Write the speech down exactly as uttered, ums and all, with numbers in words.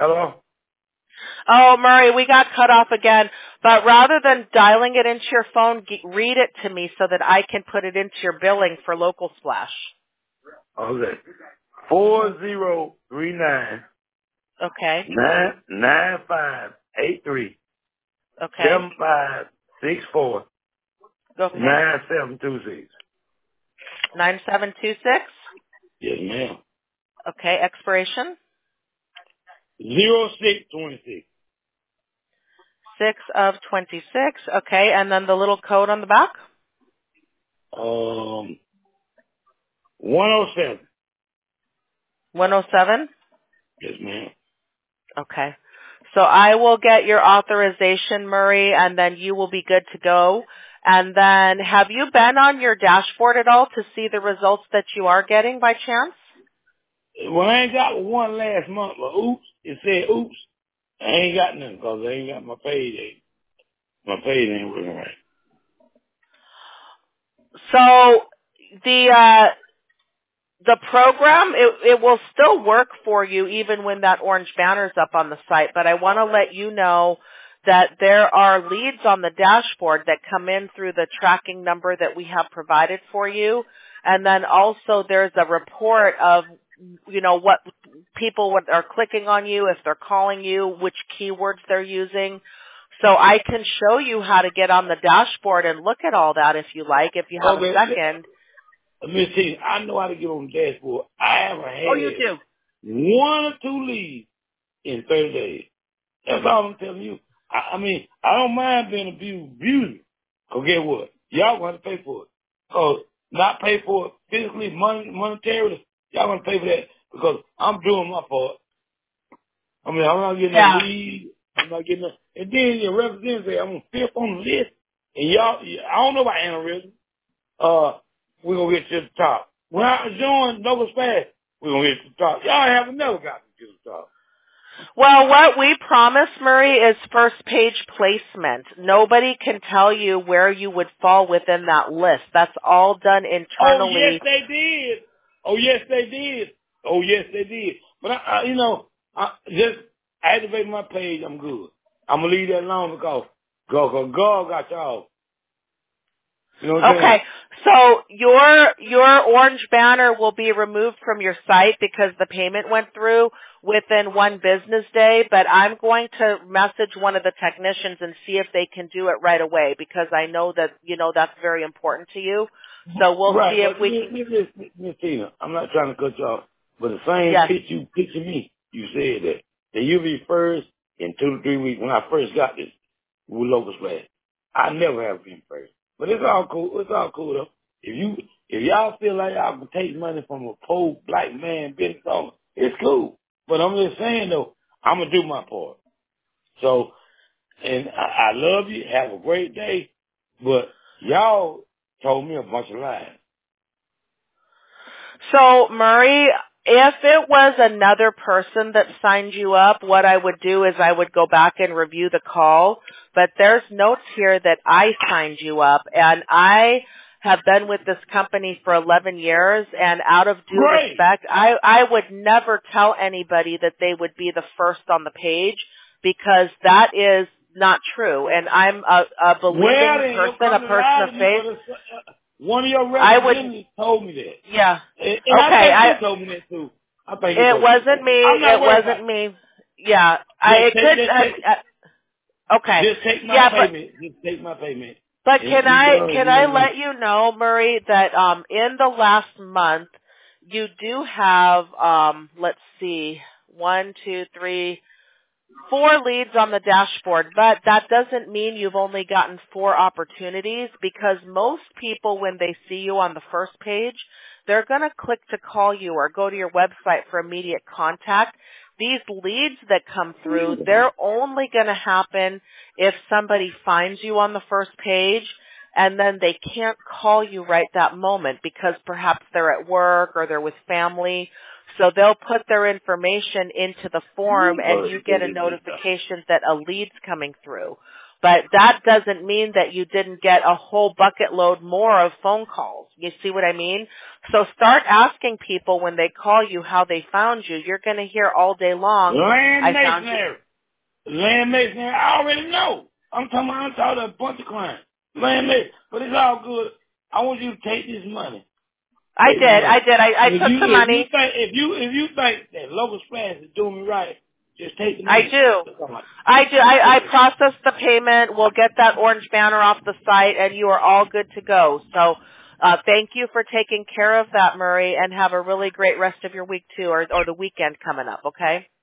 Hello? Oh, Murray, we got cut off again. But rather than dialing it into your phone, g- read it to me so that I can put it into your billing for Local Splash. Okay. Four zero three nine Okay. nine nine five eight three Okay. seven five six four Okay. nine seven two six. nine seven two six. Yes, ma'am. Okay. Expiration. Zero six twenty six. six of twenty-six. Okay. And then the little code on the back. Um, one oh seven. one oh seven. Yes, ma'am. Okay. So I will get your authorization, Murray, and then you will be good to go. And then have you been on your dashboard at all to see the results that you are getting by chance? Well, I ain't got one last month, but oops, it said oops. I ain't got nothing because I ain't got my payday. My pay ain't working right. So the uh, the program, it, it will still work for you even when that orange banner's up on the site, but I want to let you know that there are leads on the dashboard that come in through the tracking number that we have provided for you. And then also there's a report of, you know, what people are clicking on you, if they're calling you, which keywords they're using. So I can show you how to get on the dashboard and look at all that if you like, if you have Okay, a second. Miss T, I know how to get on the dashboard. I haven't had Oh, you do? one or two leads in thirty days. That's all I'm telling you. I, I mean, I don't mind being abused, abused. Cause guess what? Y'all gonna have to pay for it. Cause not pay for it physically, money, monetarily, y'all gonna pay for that because I'm doing my part. I mean, I'm not getting no Yeah. lead. I'm not getting no, and then your representative say I'm on fifth on the list. And y'all, I don't know about aneurysm. Uh, we're gonna get to the top. When I joined Nova Splash, we're gonna get to the top. Y'all haven't never gotten to the top. Well, what we promise, Murray, is first page placement. Nobody can tell you where you would fall within that list. That's all done Oh, yes, internally. they did. Oh, yes, they did. Oh, yes, they did. But, I, I you know, I just activate my page. I'm good. I'm going to leave that alone because God, God got y'all. You know what I'm saying? Okay, so your your orange banner will be removed from your site because the payment went through within one business day, but I'm going to message one of the technicians and see if they can do it right away because I know that, you know, that's very important to you. So we'll Right, see if but we Miss, can. Miss, Miss Miss Tina, I'm not trying to cut you off, but the same Yes. pitch you pitching me, you said that. That you'll be first in two to three weeks when I first got this with Local Splash. I never have been first. But it's all cool. It's all cool though. If you, if y'all feel like y'all can take money from a poor black man business owner, it's cool. But I'm just saying though, I'm gonna do my part. So, and I, I love you. Have a great day. But y'all told me a bunch of lies. So, Murray, if it was another person that signed you up, what I would do is I would go back and review the call. But there's notes here that I signed you up, and I have been with this company for eleven years, and out of due Great. respect, I, I would never tell anybody that they would be the first on the page because that is not true. And I'm a, a believing Well, then, your person, a company person lied of to me, faith. but it's, uh, one of your I would, representatives told me that. yeah. And, and I Okay, think I, he told me that too. I think he it told me that wasn't too. me. I'm not It worried about wasn't it. me. Yeah, I Just it take, could. just Uh, take, uh, okay. just take my Yeah, but payment. Just take my payment. but And can be I done. can You know I what I mean? let you know, Murray, that um in the last month you do have um let's see one two three four leads on the dashboard, but that doesn't mean you've only gotten four opportunities because most people, when they see you on the first page, they're going to click to call you or go to your website for immediate contact. These leads that come through, they're only going to happen if somebody finds you on the first page and then they can't call you right that moment because perhaps they're at work or they're with family. So they'll put their information into the form and you get a notification that a lead's coming through. But that doesn't mean that you didn't get a whole bucket load more of phone calls. You see what I mean? So start asking people when they call you how they found you. You're going to hear all day long, Land I found you. masonry. Land masonry, I already know. I'm talking about, I'm talking to a bunch of clients. Land masonry. But it's all good. I want you to take this money. I Take did. the I money. did. I, I If took you, the if you money. think, if you, if you think that Local Splash is doing me right, just take the I money. do. That's all I- I do. I, I Okay. processed the payment. We'll get that orange banner off the site, and you are all good to go. So uh, thank you for taking care of that, Murray, and have a really great rest of your week, too, or, or the weekend coming up, okay?